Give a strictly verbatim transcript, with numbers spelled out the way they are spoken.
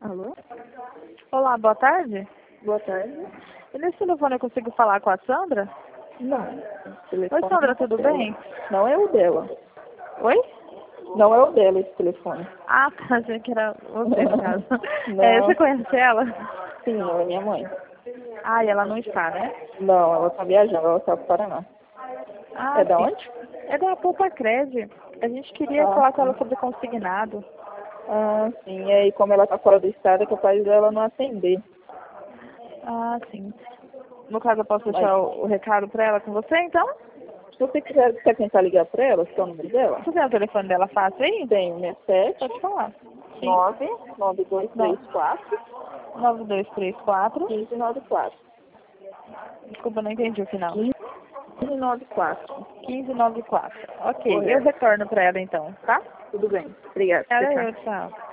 Alô? Olá, boa tarde. Boa tarde. E nesse telefone eu consigo falar com a Sandra? Não. Oi, Telefone Sandra, não é tudo dela. bem? Não é o dela. Oi? Não é o dela esse telefone. Ah, tá, achei que era você, no caso. Não. É, você conhece ela? Sim, ela é minha mãe. Ah, e ela não está, né? Não, ela tá viajando, ela tá pro Paraná. Ah, É da sim. onde? É da Poupa Cred. A gente queria Ah, falar com ela sim. sobre consignado. Ah, sim. E aí, como ela tá fora do estado, é capaz dela não atender. Ah, sim. No caso, eu posso Mas, deixar o, o recado pra ela com você, então? se você quiser, quer tentar ligar pra ela, se é o número dela? Você tem o telefone dela fácil aí? Tem sessenta e sete, Pode falar. Sim. nove, nove dois três quatro, nove dois três quatro. quinze noventa e quatro. Desculpa, não entendi o final. quinze noventa e quatro. quinze noventa e quatro. Ok, eu Correto. retorno pra ela então, tá? Tudo bem. Obrigada. Tchau, Era tchau. eu, tchau.